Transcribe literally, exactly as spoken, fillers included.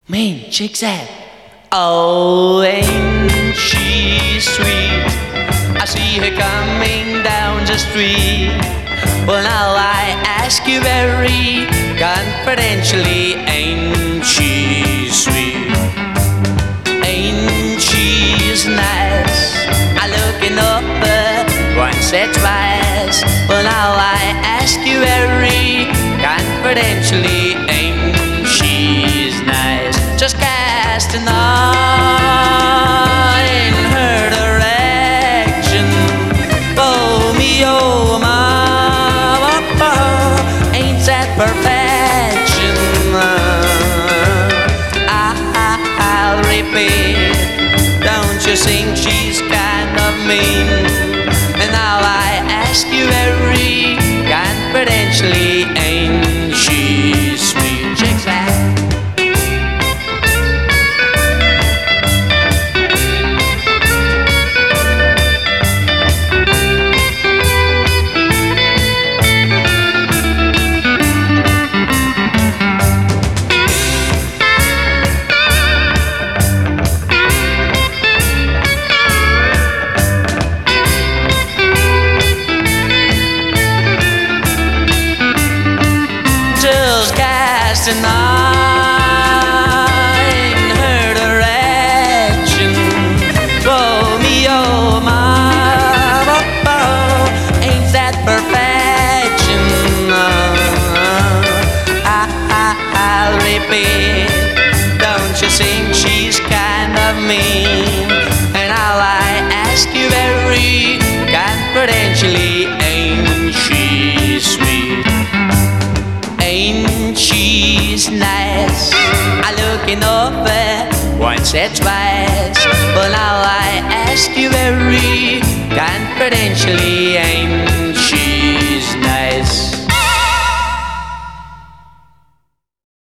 Mean chick said, oh, ain't she sweet? I see her coming down the street. Well, now I ask you very confidentially, ain't she sweet? Ain't she nice? I looking over once or twice. Well, now I ask you very confidentially, ain't she nice? Just cast an eye in her direction. Oh, me, oh, my, oh, oh, ain't that perfection? I, I, I'll repeat, don't you think she's kind of mean? And now I ask you very confidentially, ain't she sweet? Check that. An eye in her direction. Oh, me, oh, my, oh, oh, ain't that perfection? I, I, I'll repeat, don't you think she's kind of mean? And now I ask you very confidentially, ain't she sweet? Ain't she's nice? I looking over once or twice. But now I ask you very confidentially, ain't